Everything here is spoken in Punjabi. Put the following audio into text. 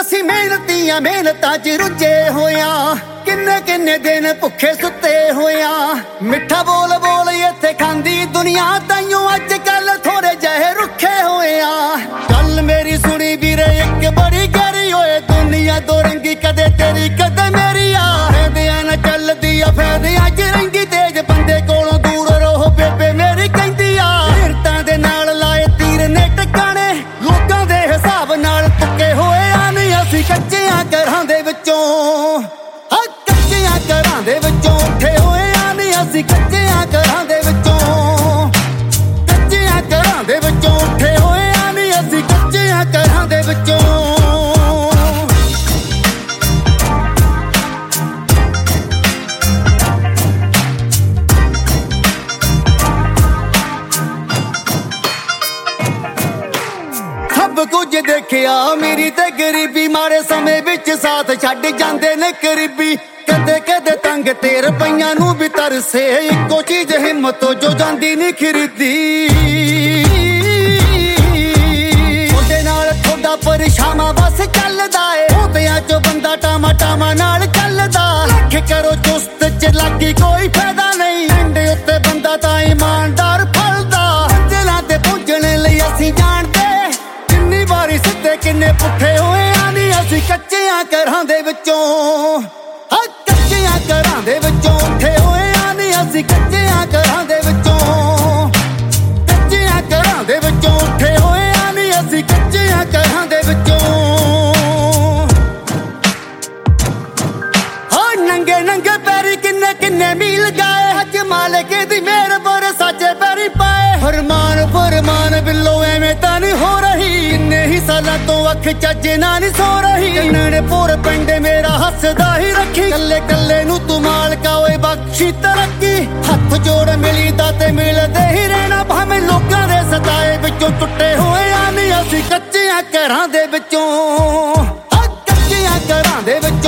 ਅਸੀਂ ਮਿਹਨਤੀਆਂ ਮਿਹਨਤਾਂ 'ਚ ਰੁੱਝੇ ਹੋਇਆਂ, ਕਿੰਨੇ ਕਿੰਨੇ ਦਿਨ ਭੁੱਖੇ ਸੁੱਤੇ ਹੋਇਆਂ। ਮਿੱਠਾ ਬੋਲ ਬੋਲ ਇੱਥੇ ਖਾਂਦੀ ਦੁਨੀਆ, ਤਾਈਓ ਅੱਜ ਕੱਲ ਥੋੜੇ ਜਿਹੇ ਰੁੱਖੇ ਹੋਇਆਂ। ਗੱਲ ਮੇਰੀ ਸੁਣੀ ਵੀਰੇ ਇੱਕ ਬੜੀ ਗਹਿਰੀ ਹੋਏ, ਦੁਨੀਆ ਦੋ ਰੰਗੀ ਕਦੇ ਤੇਰੀ ਕਦੇ ਮੇਰੀ ਆ। ਫਾਇਦਿਆਂ ਨਾਲ ਚੱਲਦੀ ਆ ਫਾਇਦਿਆਂ 'ਚ ਰਹਿੰਦੀ ਤੇਜ, ਬੰਦੇ ਕੋਲੋਂ ਦੂਰ ਰਹੋ ਬੇਬੇ ਮੇਰੀ ਕਹਿੰਦੀ ਆ। ਹਿਰਤਾਂ ਦੇ ਨਾਲ ਲਾਏ ਤੀਰ ਨੇ ਟਿਕਾਣੇ, ਲੋਕਾਂ ਦੇ ਹਿਸਾਬ ਨਾਲ ਤੁੱਕੇ ਹੋਏ ਆ। ਨਹੀਂ ਅਸੀਂ ਕੱਚਿਆਂ ਘਰਾਂ ਦੇ ਵਿੱਚੋਂ, ਕੱਚਿਆਂ ਘਰਾਂ ਦੇ ਵਿੱਚੋਂ ਉੱਠੇ ਹੋਏ ਆ। ਨਹੀਂ ਅਸੀਂ ਕੱਚਿਆਂ ਘਰਾਂ ਦੇ ਵਿੱਚੋਂ, ਕੱਚਿਆਂ ਘਰਾਂ ਦੇ ਵਿੱਚੋਂ ਉੱਠੇ ਹੋਏ ਆ। ਨਹੀਂ ਅਸੀਂ ਕੱਚਿਆਂ ਘਰਾਂ ਦੇ ਵਿੱਚੋਂ। ਸਭ ਕੁਝ ਦੇਖਿਆ ਮੇਰੀ ਤੇ ਗਰੀਬੀ, ਮਾਰੇ ਸਮੇਂ ਵਿੱਚ ਸਾਥ ਛੱਡ ਜਾਂਦੇ ਨੇ ਕਰੀਬੀ। ਕਦੇ ਕਦੇ ਤੰਗ ਤੇ ਰੁਪਈਆਂ ਨੂੰ ਵੀ ਤਰਸੇ, ਇੱਕੋ ਚੀਜ਼ ਹਿੰਮਤ ਜੋ ਜਾਂਦੀ ਨਹੀਂ ਖਰੀਦੀ। ਉਹਦੇ ਨਾਲ ਥੋੜਾ ਪਰਛਾਵਾਂ ਬਸ ਚੱਲਦਾ ਏ, ਉਹਦਿਆਂ ਚੋਂ ਬੰਦਾ ਟਾਮਾ ਟਾਮਾ ਨਾਲ ਚੱਲਦਾ। ਲੱਖ ਕਰੋ ਚੁਸਤ ਚ ਲੱਗੀ ਕੋਈ ਫਾਇਦਾ ਨਹੀਂ, ਐਂਡ ਉੱਤੇ ਬੰਦਾ ਤਾਂ ਇਮਾਨਦਾਰ ਫਲਦਾ। ਮੰਜ਼ਿਲਾਂ ਤੇ ਪਹੁੰਚਣ ਲਈ ਅਸੀਂ ਜਾਣਦੇ, ਕਿੰਨੀ ਵਾਰੀ ਸਿੱਧੇ ਕਿੰਨੇ ਪੁੱਠੇ ਹੋਏ ਆ। ਨਹੀਂ ਅਸੀਂ ਕੱਚਿਆਂ ਘਰਾਂ ਦੇ ਵਿੱਚੋਂ, ਕੱਚਿਆਂ ਘਰਾਂ ਦੇ ਵਿੱਚੋਂ ਉੱਠੇ ਹੋਏ ਆ। ਨਹੀਂ ਅਸੀਂ ਕੱਚਿਆਂ ਘਰਾਂ ਦੇ ਵਿੱਚੋਂ, ਕੱਚਿਆਂ ਘਰਾਂ ਦੇ ਵਿੱਚੋਂ ਉੱਠੇ ਹੋਏ ਆ। ਨਹੀਂ ਅਸੀਂ ਕੱਚਿਆਂ ਘਰਾਂ ਦੇ ਵਿੱਚੋਂ। ਹਾਂ ਨੰਗੇ ਨੰਗੇ ਪੈਰੀ ਕਿੰਨੇ ਕਿੰਨੇ ਮੀਲ ਗਏ, ਹੱਜ ਮਾਲਕ ਦੀ ਮਿਹਰ ਪਰ ਸਾਜੇ ਪੈਰੀ ਪਾਏ। ਫਰਮਾਨ ਫਰਮਾਨ ਬਿੱਲੋ ਐਵੇਂ ਤਾਂ ਨਹੀਂ ਹੋ ਰਹੀ, ਇੰਨੇ ਹੀ ਸਾਲਾਂ ਤੋਂ ਅੱਖ ਚੱਜ ਨਾਲ ਨਹੀਂ ਸੋ ਰਹੀ। ਜੰਨਣਪੁਰ ਪਿੰਡ ਮੇਰਾ ਹੱਸਦਾ ਹੀ ਰੱਖੀ, ਕੱਲੇ ਕੱਲੇ ਨੂੰ ਤੂੰ ਮਾਲਕਾ ਓਏ ਬਖਸ਼ੀ ਤਰੱਕੀ। ਹੱਥ ਜੋੜ ਮਿਲੀਦਾ ਤੇ ਮਿਲਦੇ ਹੀ ਰਹਿਣਾ, ਭਾਵੇਂ ਲੋਕਾਂ ਦੇ ਸਤਾਏ ਵਿੱਚੋਂ ਟੁੱਟੇ ਹੋਏ ਆ। ਨਹੀਂ ਅਸੀਂ ਕੱਚਿਆਂ ਘਰਾਂ ਦੇ ਵਿੱਚੋਂ, ਕੱਚਿਆਂ ਘਰਾਂ ਦੇ ਵਿੱਚ